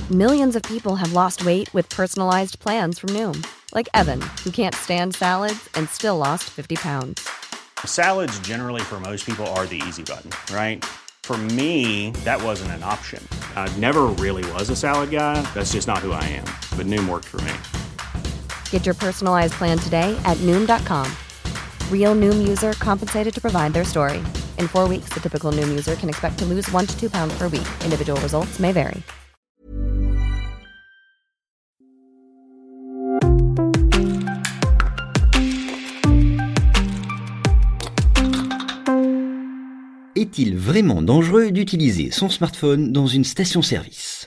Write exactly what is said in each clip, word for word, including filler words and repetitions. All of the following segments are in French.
Millions of people have lost weight with personalized plans from Noom. Like Evan, who can't stand salads and still lost fifty pounds. Salads generally for most people are the easy button, right? For me, that wasn't an option. I never really was a salad guy. That's just not who I am. But Noom worked for me. Get your personalized plan today at Noom dot com. Real Noom user compensated to provide their story. In four weeks, the typical Noom user can expect to lose one to two pounds per week. Individual results may vary. Est-il vraiment dangereux d'utiliser son smartphone dans une station-service ?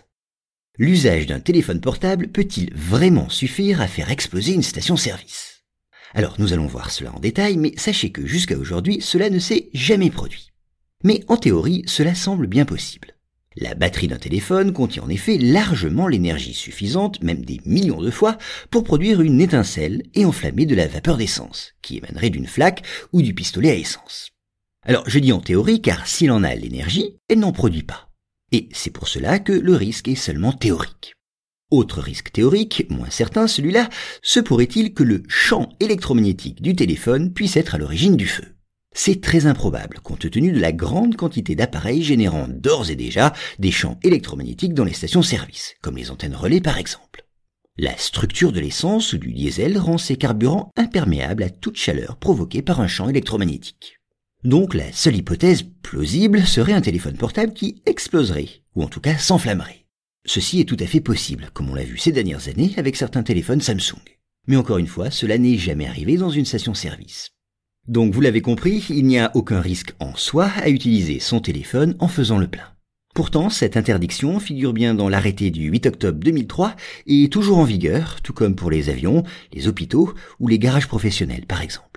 L'usage d'un téléphone portable peut-il vraiment suffire à faire exploser une station-service ? Alors nous allons voir cela en détail, mais sachez que jusqu'à aujourd'hui, cela ne s'est jamais produit. Mais en théorie, cela semble bien possible. La batterie d'un téléphone contient en effet largement l'énergie suffisante, même des millions de fois, pour produire une étincelle et enflammer de la vapeur d'essence, qui émanerait d'une flaque ou du pistolet à essence. Alors je dis en théorie car s'il en a l'énergie, elle n'en produit pas. Et c'est pour cela que le risque est seulement théorique. Autre risque théorique, moins certain celui-là, se pourrait-il que le champ électromagnétique du téléphone puisse être à l'origine du feu. C'est très improbable compte tenu de la grande quantité d'appareils générant d'ores et déjà des champs électromagnétiques dans les stations-service, comme les antennes relais par exemple. La structure de l'essence ou du diesel rend ces carburants imperméables à toute chaleur provoquée par un champ électromagnétique. Donc la seule hypothèse plausible serait un téléphone portable qui exploserait, ou en tout cas s'enflammerait. Ceci est tout à fait possible, comme on l'a vu ces dernières années avec certains téléphones Samsung. Mais encore une fois, cela n'est jamais arrivé dans une station-service. Donc vous l'avez compris, il n'y a aucun risque en soi à utiliser son téléphone en faisant le plein. Pourtant, cette interdiction figure bien dans l'arrêté du huit octobre deux mille trois et est toujours en vigueur, tout comme pour les avions, les hôpitaux ou les garages professionnels par exemple.